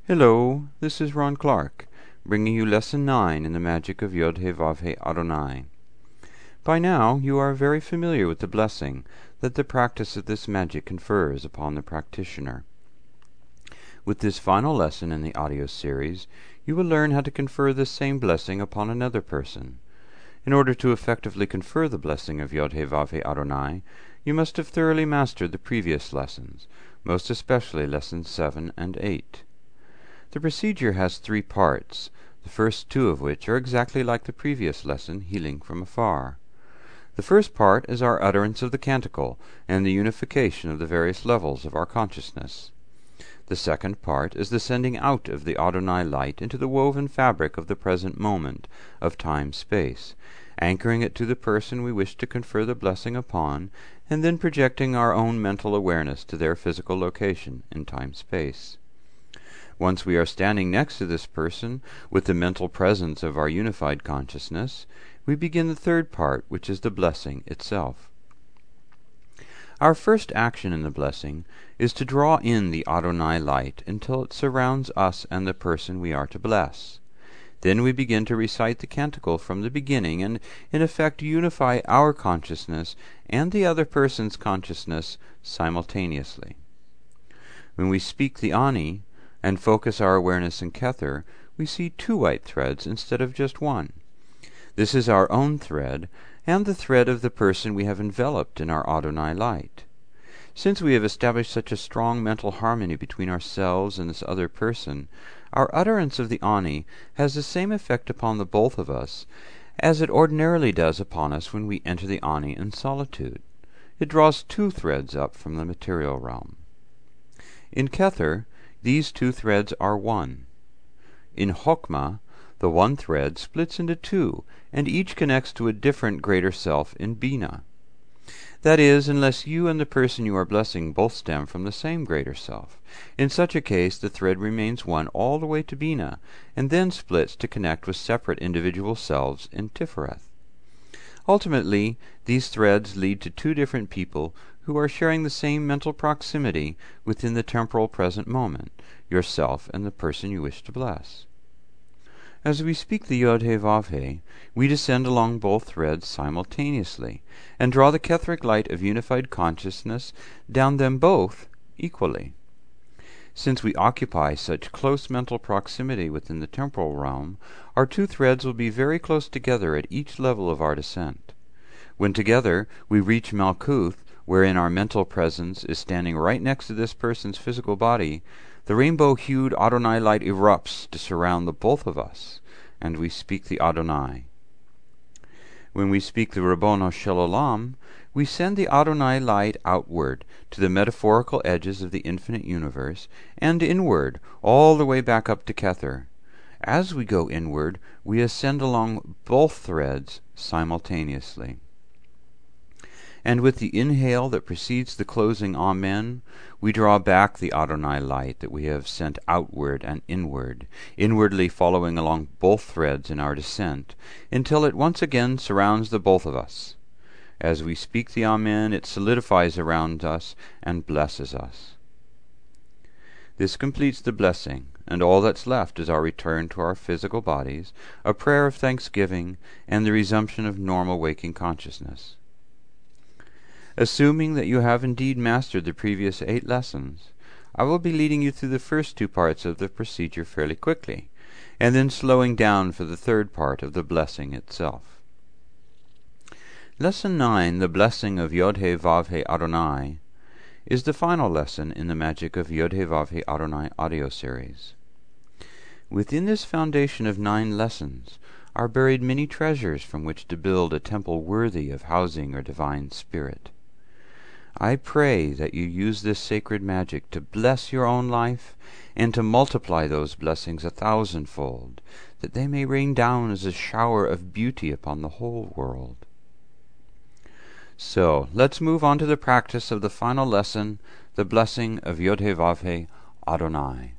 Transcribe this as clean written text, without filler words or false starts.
Hello, this is Ron Clark, bringing you Lesson 9 in the Magic of Yod-Heh-Vav-Heh Adonai. By now you are very familiar with the blessing that the practice of this magic confers upon the practitioner. With this final lesson in the audio series, you will learn how to confer this same blessing upon another person. In order to effectively confer the blessing of Yod-Heh-Vav-Heh Adonai, you must have thoroughly mastered the previous lessons, most especially Lessons 7 and 8. The procedure has 3 parts, the first 2 of which are exactly like the previous lesson, Healing from Afar. The first part is our utterance of the canticle and the unification of the various levels of our consciousness. The second part is the sending out of the Adonai light into the woven fabric of the present moment of time-space, anchoring it to the person we wish to confer the blessing upon, and then projecting our own mental awareness to their physical location in time-space. Once we are standing next to this person with the mental presence of our unified consciousness, we begin the third part, which is the blessing itself. Our first action in the blessing is to draw in the Adonai light until it surrounds us and the person we are to bless. Then we begin to recite the canticle from the beginning and, in effect, unify our consciousness and the other person's consciousness simultaneously. When we speak the Ani and focus our awareness in Kether, we see 2 white threads instead of just 1. This is our own thread, and the thread of the person we have enveloped in our Adonai light. Since we have established such a strong mental harmony between ourselves and this other person, our utterance of the Ani has the same effect upon the both of us as it ordinarily does upon us when we enter the Ani in solitude. It draws 2 threads up from the material realm. In Kether, these 2 threads are 1. In Chokmah, the 1 thread splits into 2, and each connects to a different greater self in Binah. That is, unless you and the person you are blessing both stem from the same greater self. In such a case, the thread remains 1 all the way to Binah, and then splits to connect with separate individual selves in Tifereth. Ultimately, these threads lead to 2 different people who are sharing the same mental proximity within the temporal present moment, yourself and the person you wish to bless. As we speak the Yod-Heh-Vav-Heh, we descend along both threads simultaneously, and draw the Ketheric light of unified consciousness down them both equally. Since we occupy such close mental proximity within the temporal realm, our 2 threads will be very close together at each level of our descent. When together we reach Malkuth, wherein our mental presence is standing right next to this person's physical body, the rainbow-hued Adonai light erupts to surround the both of us, and we speak the Adonai. When we speak the Ribbono Shel Olam, we send the Adonai light outward to the metaphorical edges of the infinite universe, and inward, all the way back up to Kether. As we go inward, we ascend along both threads simultaneously. And with the inhale that precedes the closing Amen, we draw back the Adonai light that we have sent outward and inward, inwardly following along both threads in our descent, until it once again surrounds the both of us. As we speak the Amen, it solidifies around us and blesses us. This completes the blessing, and all that's left is our return to our physical bodies, a prayer of thanksgiving, and the resumption of normal waking consciousness. Assuming that you have indeed mastered the previous 8 lessons, I will be leading you through the first 2 parts of the procedure fairly quickly, and then slowing down for the third part of the blessing itself. Lesson 9, the Blessing of Yod-Heh-Vav-Heh Adonai, is the final lesson in the Magic of Yod-Heh-Vav-Heh Adonai audio series. Within this foundation of 9 lessons are buried many treasures from which to build a temple worthy of housing our divine spirit. I pray that you use this sacred magic to bless your own life and to multiply those blessings 1,000-fold, that they may rain down as a shower of beauty upon the whole world. So, let's move on to the practice of the final lesson, the blessing of Yod-Heh-Vav-Heh Adonai.